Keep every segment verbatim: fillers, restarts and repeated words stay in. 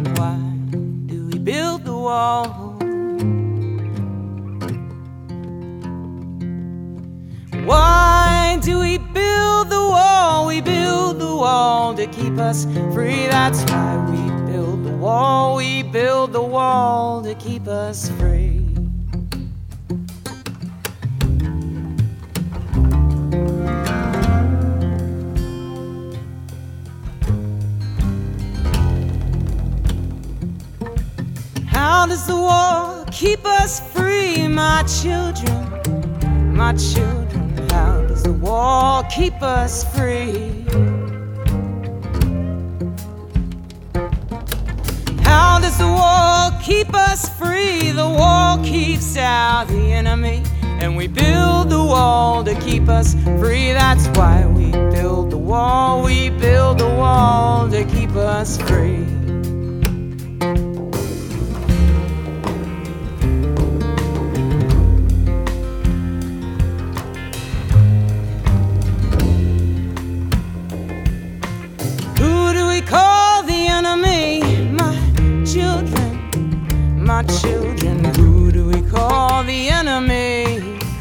Why do we build the wall? Why do we build the wall? We build the wall to keep us free. That's why we build the wall. We build the wall to keep us free. How does the wall keep us free, my children, my children? How does the wall keep us free? How does the wall keep us free? The wall keeps out the enemy, and we build the wall to keep us free. That's why we build the wall. We build the wall to keep us free. My children, who do we call the enemy?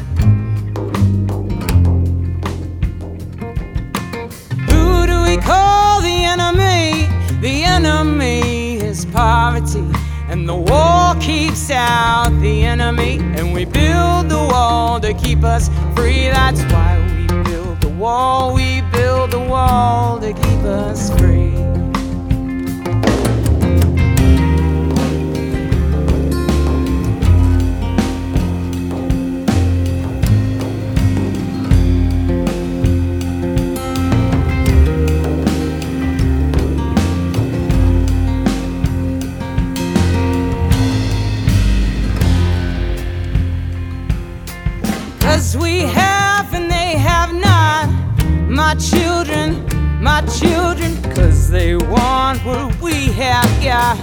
Who do we call the enemy? The enemy is poverty, and the wall keeps out the enemy, and we build the wall to keep us free. That's why we build the wall. We build the wall to keep us free. Cause we have and they have not, my children, my children, cause they want what we have got.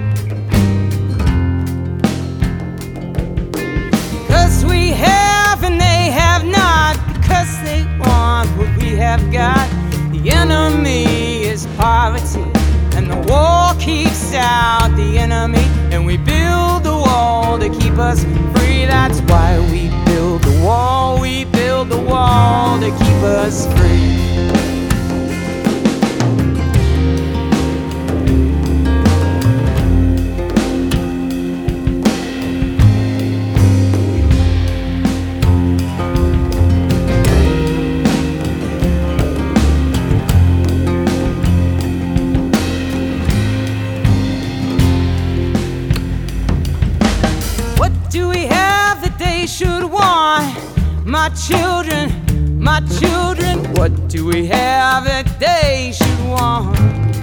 Cause we have and they have not, because they want what we have got. The enemy is poverty, and the wall keeps out the enemy, and we build the wall to keep us free. That's why we build the wall. We build the wall to keep us free. Do we have that they should want? My children, my children, what do we have that they should want?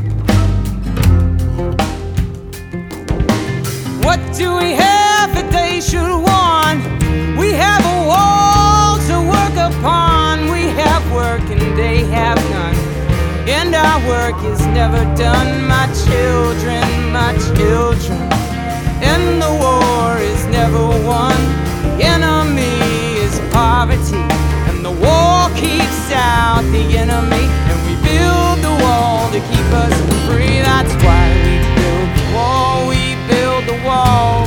What do we have that they should want? We have a wall to work upon. We have work and they have none, and our work is never done. My children, my children, and the war is never won. The enemy is poverty, and the wall keeps out the enemy, and we build the wall to keep us free. That's why we build the wall. We build the wall